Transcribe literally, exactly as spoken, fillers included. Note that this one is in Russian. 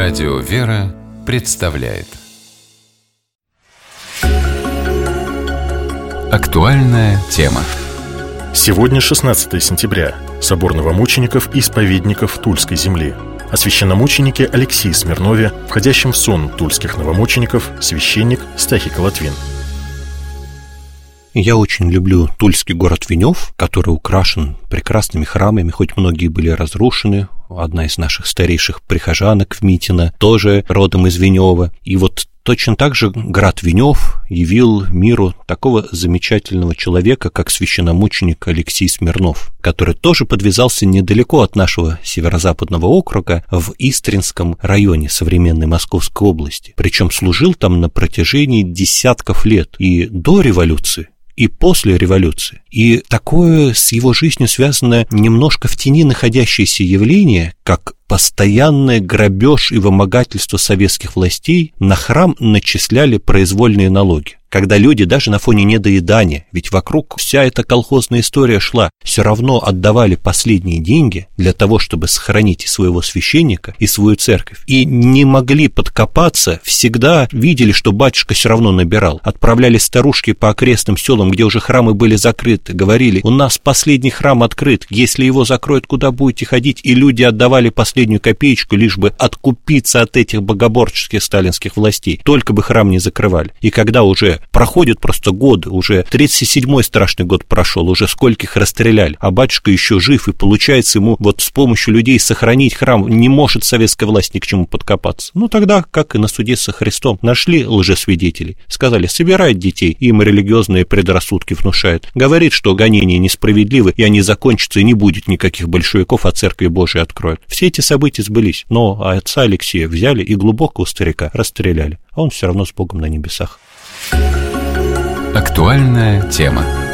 Радио «Вера» представляет актуальная тема. Сегодня шестнадцатое сентября. Собор новомучеников и исповедников Тульской земли. О священномученике Алексии Смирнове, входящем в сон тульских новомучеников, священник Стахий Колотвин. Я очень люблю тульский город Венев, который украшен прекрасными храмами, хоть многие были разрушены. Одна из наших старейших прихожанок Вмитина тоже родом из Венева. И вот точно так же град Венев явил миру такого замечательного человека, как священномученик Алексий Смирнов, который тоже подвязался недалеко от нашего северо-западного округа в Истринском районе современной Московской области. Причем служил там на протяжении десятков лет и до революции, и после революции. И такое с его жизнью связанное немножко в тени находящееся явление, как постоянный грабеж и вымогательство советских властей, на храм начисляли произвольные налоги. Когда люди даже на фоне недоедания, ведь вокруг вся эта колхозная история шла, все равно отдавали последние деньги для того, чтобы сохранить и своего священника, и свою церковь. И не могли подкопаться, всегда видели, что батюшка все равно набирал. Отправляли старушки по окрестным селам, где уже храмы были закрыты, говорили: у нас последний храм открыт, если его закроют, куда будете ходить? И люди отдавали последнюю копеечку, лишь бы откупиться от этих богоборческих сталинских властей, только бы храм не закрывали. И когда уже проходят просто годы, уже тридцать седьмой страшный год прошел, уже скольких расстреляли, а батюшка еще жив, и получается ему вот с помощью людей сохранить храм, не может советская власть ни к чему подкопаться. Ну тогда, как и на суде со Христом, нашли лжесвидетелей, сказали: собирает детей, им религиозные предрассудки внушают, говорит, что гонения несправедливы, и они закончатся, и не будет никаких большевиков, а Церкви Божией откроют. Все эти события сбылись, но отца Алексея взяли и глубокого старика расстреляли, а он все равно с Богом на небесах. Актуальная тема.